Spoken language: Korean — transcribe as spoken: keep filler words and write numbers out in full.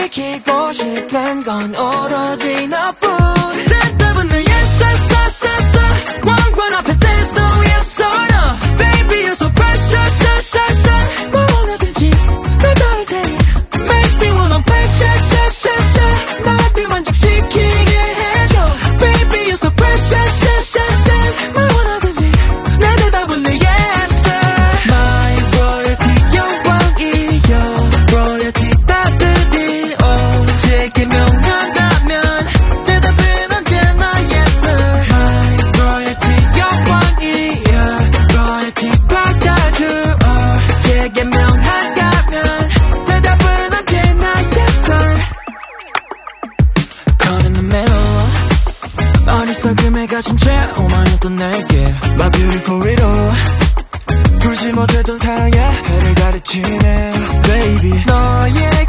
지키고 싶은 건 오로지 너뿐. 대답은 늘 yes, yes, yes, yes, yes. 왕관 앞에 there's no yes or no. Baby you're so precious, precious, precious. 뭘 원하든지 널 따를 테니 make me wanna precious, precious, precious. 날 만족시키게 해줘. Baby you're so precious, precious, precious. 뭘 원하든지 내 대답은 늘 yes sir. My royalty 영광이여 royalty 따르리 오직 명한다면 대답은 언제나 yes sir. My royalty 영광이여 royalty 받아줘 오직 명한다면 대답은 언제나 yes sir. Caught in the middle 어리석음에 가진 채 오만했던 내게 My beautiful riddle 풀지 못했던 사랑의 해를 가르치네 Baby 너의